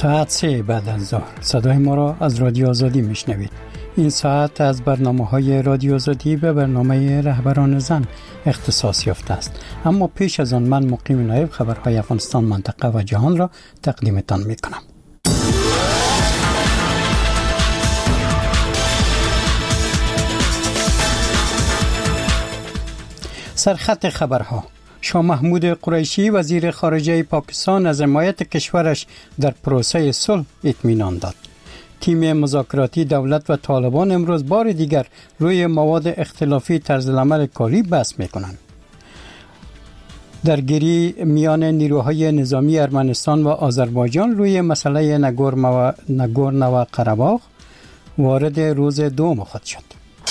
ساعت 3 بعد از ظهر صدای ما را از رادیو آزادی میشنوید. این ساعت از برنامه‌های رادیو آزادی به برنامه رهبران زن اختصاص یافته است. اما پیش از آن من مقیم نایب خبرهای افغانستان، منطقه و جهان را تقدیمتان میکنم. سرخط خبرها: شاه محمود قریشی وزیر خارجه پاکستان از حمایت کشورش در پروسه صلح اطمینان داد. تیم مذاکراتی دولت و طالبان امروز بار دیگر روی مواد اختلافی طرز العمل کاری بحث میکنند. درگیری میان نیروهای نظامی ارمنستان و آذربایجان روی مسئله نگورنو قره‌باغ وارد روز دوم خود شد.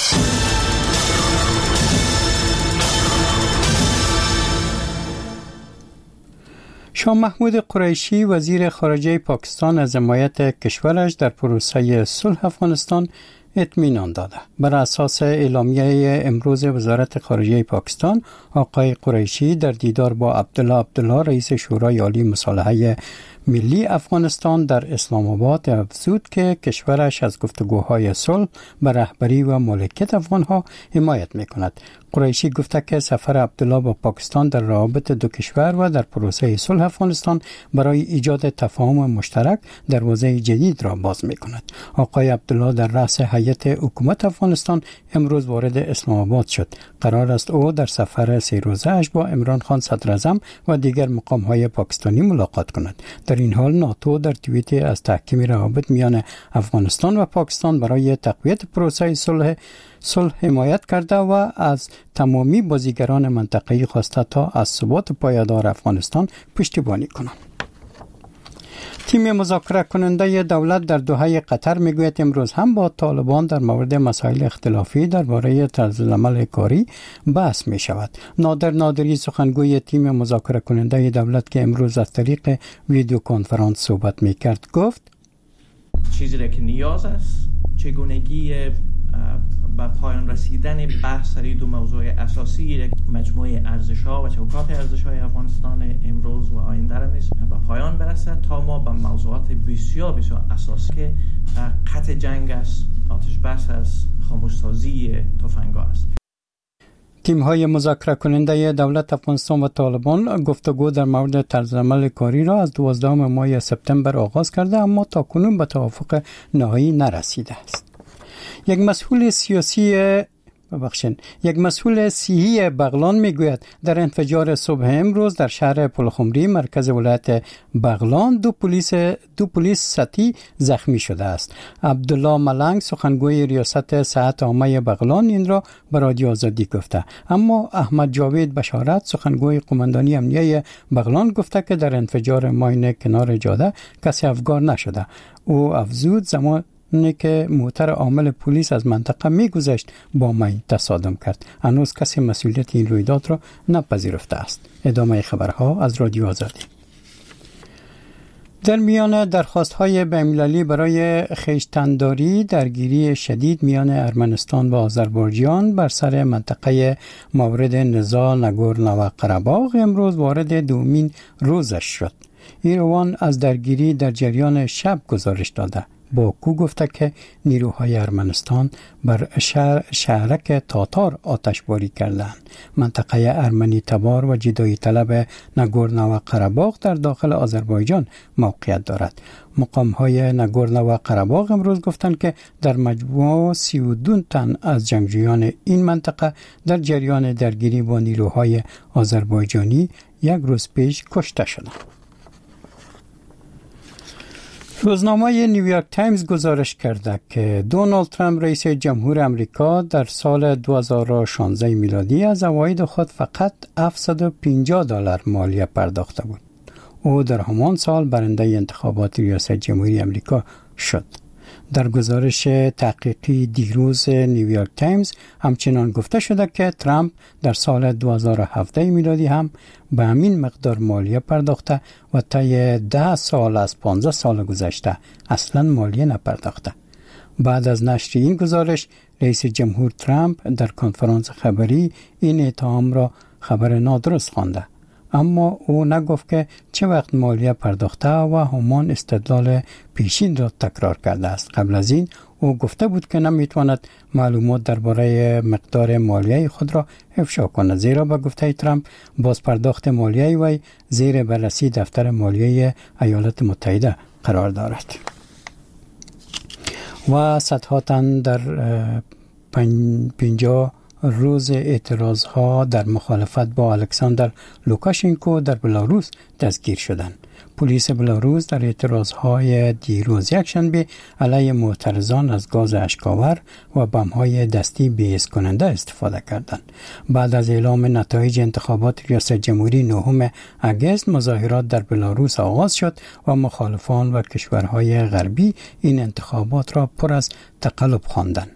شاه محمود قریشی وزیر خارجه پاکستان از حمایت کشورش در پروسه صلح افغانستان اطمینان داده. بر اساس اعلامیه امروز وزارت خارجه پاکستان، آقای قریشی در دیدار با عبدالله رئیس شورای عالی مصالحه ملی افغانستان در اسلام آباد افزود که کشورش از گفتگوهای صلح به رهبری و مالکیت افغانها حمایت می‌کند. قریشی گفته که سفر عبدالله با پاکستان در روابط دو کشور و در پروسه صلح افغانستان برای ایجاد تفاهم مشترک دروازه جدید را باز می‌کند. آقای عبدالله در رأس هیئت حکومت افغانستان امروز وارد اسلام آباد شد. قرار است او در سفر 3 روزه‌اش با عمران خان صدراعظم و دیگر مقام‌های پاکستانی ملاقات کند. در این حال ناتو در توییت از تحکیم روابط میان افغانستان و پاکستان برای تقویت پروسه صلح حمایت کرده و از تمامی بازیگران منطقه‌ای خواسته تا از ثبات پایدار افغانستان پشتیبانی کنند. تیم مذاکره کننده دولت در دوحه قطر میگوید امروز هم با طالبان در مورد مسائل اختلافی درباره طرز العمل کاری بحث می شود. نادری سخنگوی تیم مذاکره کننده دولت که امروز از طریق ویدیو کنفرانس صحبت می کرد گفت چیزی را که نیاز است چگونگی به پایان رسیدن بحث سر دو موضوع اساسی مجموعه ارزش‌ها و چوکات ارزش‌های افغانستان امروز و آینده را به پایان برسد تا ما به موضوعات بسیار اساسی که قطع جنگ است، آتش بس است، خاموش‌سازی تفنگ‌ها است. تیم‌های مذاکره کننده دولت افغانستان و طالبان گفتگو در مورد طرز عمل کاری را از 12 ماه سپتامبر آغاز کرده، اما تاکنون به توافق نهایی نرسیده است. یک مسئول صحی بغلان میگوید در انفجار صبح امروز در شهر پلخمری مرکز ولایت بغلان دو پلیس سطحی زخمی شده است. عبدالله ملنگ سخنگوی ریاست صحت عامه بغلان این را به رادیو آزادی گفته، اما احمد جاوید بشارت سخنگوی قماندانی امنیه بغلان گفته که در انفجار ماین کنار جاده کسی افگار نشده. او افزود زمانی که موتر عامل پلیس از منطقه میگذشت با ماین تصادم کرد. هنوز کسی مسئولیت این رویداد را نپذیرفته است. ادامه خبرها از رادیو آزادی. در میان درخواست‌های بین‌المللی برای خویشتن‌داری، درگیری شدید میان ارمنستان و آذربایجان بر سر منطقه مورد نزاع نگورنو قره‌باغ امروز وارد دومین روزش شد. ایروان از درگیری در جریان شب گزارش داده. باکو گفته که نیروهای ارمنستان بر شهرک تاتار آتشباری کردند. منطقه ارمنی تبار و جدایی طلب نگورنو قره‌باغ در داخل آذربایجان موقعیت دارد. مقام‌های نگورنو قره‌باغ امروز گفتند که در مجموع 32 تن از جنگجویان این منطقه در جریان درگیری با نیروهای آذربایجانی یک روز پیش کشته شدند. روزنامه نیویورک تایمز گزارش کرده که دونالد ترامپ رئیس جمهور امریکا در سال 2016 میلادی از عواید خود فقط $750 مالیه پرداخته بود. او در همان سال برنده انتخابات ریاست جمهوری امریکا شد. در گزارش تحقیقی دیروز نیویورک تایمز همچنان گفته شده که ترامپ در سال 2017 میلادی هم به همین مقدار مالیه پرداخته و طی 10 سال از 15 سال گذشته اصلا مالیه نپرداخته. بعد از نشر این گزارش رئیس جمهور ترامپ در کنفرانس خبری این اتهام را خبر نادرست خوانده. اما او نگفت که چه وقت مالیه پرداخته و همان استدلال پیشین را تکرار کرده است. قبل از این او گفته بود که نمیتواند معلومات درباره مقدار مالیه خود را افشا کند، زیرا به گفته ترامپ باز پرداخت مالیه وی زیر بررسی دفتر مالیه ایالات متحده قرار دارد. و صدها تن در 50 روز اعتراضها در مخالفت با الکساندر لوکاشنکو در بلاروس دستگیر شدند. پلیس بلاروس در اعتراضهای دیروز یکشنبه علیه معترضان از گاز اشک‌آور و بمب‌های دستی بی‌حس کننده استفاده کردند. بعد از اعلام نتایج انتخابات ریاست جمهوری 9 اگست مظاهرات در بلاروس آغاز شد و مخالفان و کشورهای غربی این انتخابات را پر از تقلب خواندند.